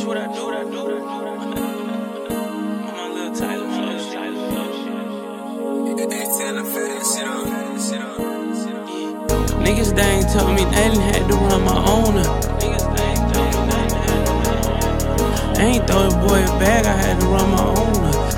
what I do. My little Tyler flow shit. Niggas, they ain't told me nothing, had to run my own up. I ain't throw the boy a bag, I had to run my own up.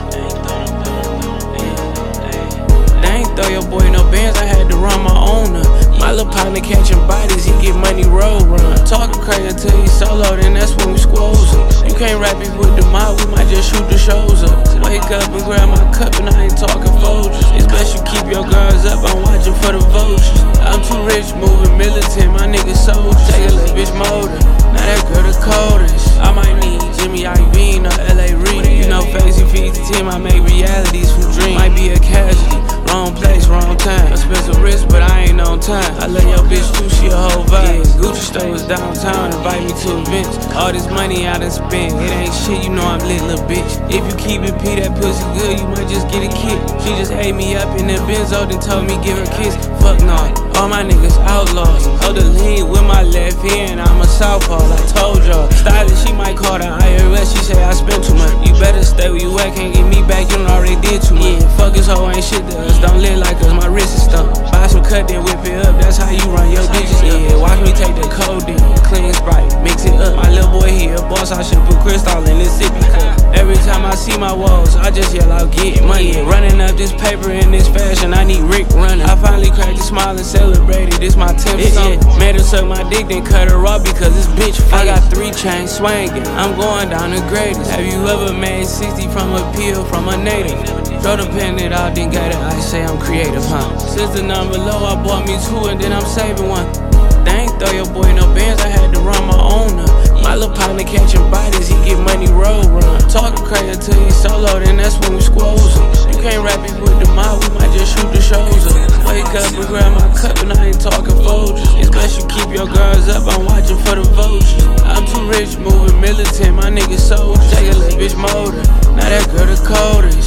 They ain't throw your boy no bands, I had to run my own up. My little partner catching bodies, he get money road run. Talking crazy until he solo, then that's when we squoze up. You can't rap it with the mob, we might just shoot the shows up. Wake up and grab my cup and I ain't talking Folgers. It's best you keep your guards up, I'm watching for the vultures. I'm too rich, moving militant, my niggas soldiers. Take a little bitch motor, now that girl the coldest. I might need Jimmy Iovine or L.A. Reid. You know Facey feeds the team, I make realities from dreams. Might be a casualty, wrong place, wrong time. Expensive risk, but I ain't on time. I love your bitch too, she a whole vibe. Yeah, Gucci store was downtown, invite me to events. All this money I done spent, it ain't shit, you know I'm lit, little bitch. If you keep it P, that pussy good, you might just get a kick. She just ate me up in the Benzo, then told me give her a kiss. Fuck nah, all my niggas outlaws. Hold the lean with my left hand, I'm a southpaw, I told y'all. Stylist, she might call the IRS, she say I spent too much. You better stay where you at, can't get me back, you done already did too much. Yeah, fuck this hoe ain't shit to us, don't live like us, my wrist is stumped. Buy some cut, then whip it up, that's how you run your bitches. Yeah, watch me take the codeine, clean Sprite, mix it up. My little boy here, boss, I should put Cristal in this sippy cup. Every time I see my walls, I just yell out, get money. Running up this paper in this fashion, I need Rick running. I finally cracked a smile and celebrated, this my 10th song. Made her suck my dick, then cut her off because this bitch fake. I got 3 chains swangin', I'm going down the greatest. Have you ever made 60 from a peel from a native? Throw the pen it out, then got it, I say I'm creative, huh? Since the number low, I bought me 2 and then I'm saving 1. They ain't throw your boy no bands, I had to run my own up. My little partner catching bodies, he get money road run. Talking crazy till he solo, then that's when we squoze up. You can't rap it with the mob, we might just shoot the shows up. Wake up and grab my cup and I ain't talking Folgers. It's best you keep your guards up, I'm watching for the vultures. I'm too rich, moving militant, my niggas soldiers. Take a little bitch motor, now that girl the coldest.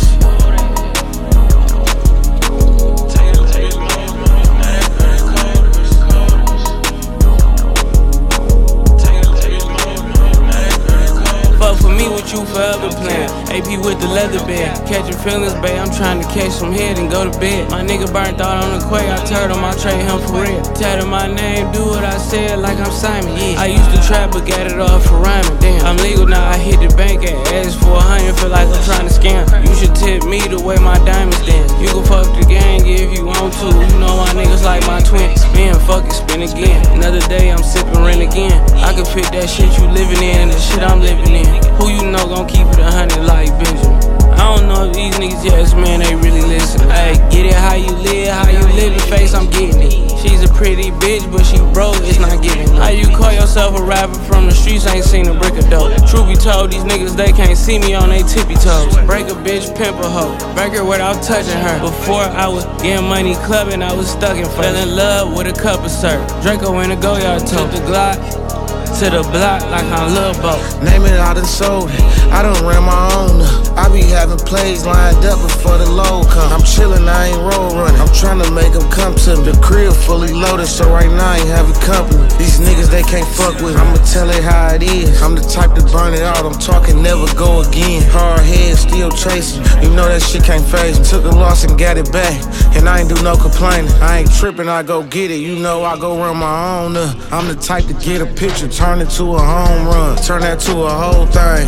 You forever playing AP with the leather bag, catching feelings, babe. I'm trying to catch some head and go to bed. My nigga burnt out on the quay, I turned him, I trade him for real. Tatted my name, do what I said like I'm Simon. Yeah, I used to trap but got it off for rhyming. Damn, I'm legal now, I hit the bank and ask for 100, feel like I'm trying to scam. You should tip me the way my diamonds dance. You can fuck the gang if you want to. You know my niggas like my twin. Spin, fuck it, spin again. Another day I'm sipping rent again. I can fit that shit you living in and the shit I'm living in. Who you know gon' keep it 100 like Benjamin? I don't know if these niggas, yes man, they really listen. Ayy, get it how you live face, I'm getting it. She's a pretty bitch, but she broke, it's not giving. How you call yourself a rapper from the streets, ain't seen a brick of dope. Truth be told, these niggas, they can't see me on they tippy toes. Break a bitch, pimp a hoe, break her without touching her. Before I was getting money clubbing, I was stuck in fell in love with a cup of syrup. Draco in a go-yard tote, the Glock to the block like I'm Lil Bo. Name it, I done sold it, I done ran my own up. I be having plays lined up before the load come. I'm chillin', I ain't roll running. I'm tryna make them come to me. The crib fully loaded, so right now I ain't having company. These niggas, they can't fuck with me. I'ma tell it how it is. I'm the type to burn it out, I'm talking never go again. Hard head, still chasing. You know that shit can't phase me. Took a loss and got it back, and I ain't do no complaining. I ain't trippin', I go get it. You know I go run my own up. I'm the type to get a picture, turn it to a home run, turn that to a whole thing.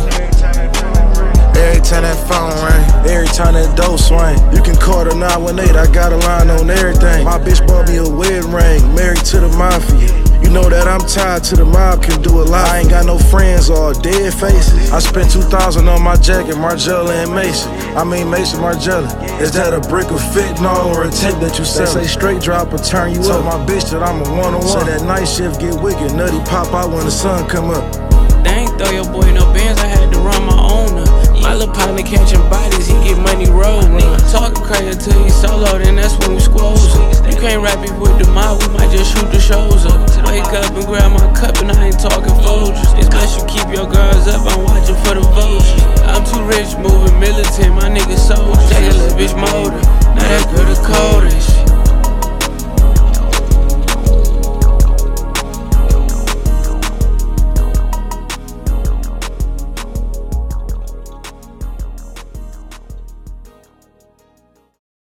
Every time that phone ring, every time that dough swing. You can call the 918, I got a line on everything. My bitch bought me a wedding ring, married to the mafia. You know that I'm tied to the mob, can do a lot. I ain't got no friends or dead faces. I spent 2,000 on my jacket, Margiela and Mason. I mean Mason Margiela. Is that a brick of fentanyl or a tip that you sell? They say straight drop or turn you up. Tell my bitch that I'm a one-on-one. Say that night shift get wicked, nutty pop out when the sun come up. They ain't throw your boy no bands, I had to run my own up. My little partner catching bodies, he get money road run. Talking crazy till he solo, then that's when we squoze up. You can't rap it with the mob, we might just shoot the shows up. Wake up and grab my cup and I ain't talking Folgers. It's best you keep your guards up, I'm watching for the vultures. I'm too rich, moving militant, my niggas soldiers. Take a little bitch motor, now that girl the coldest.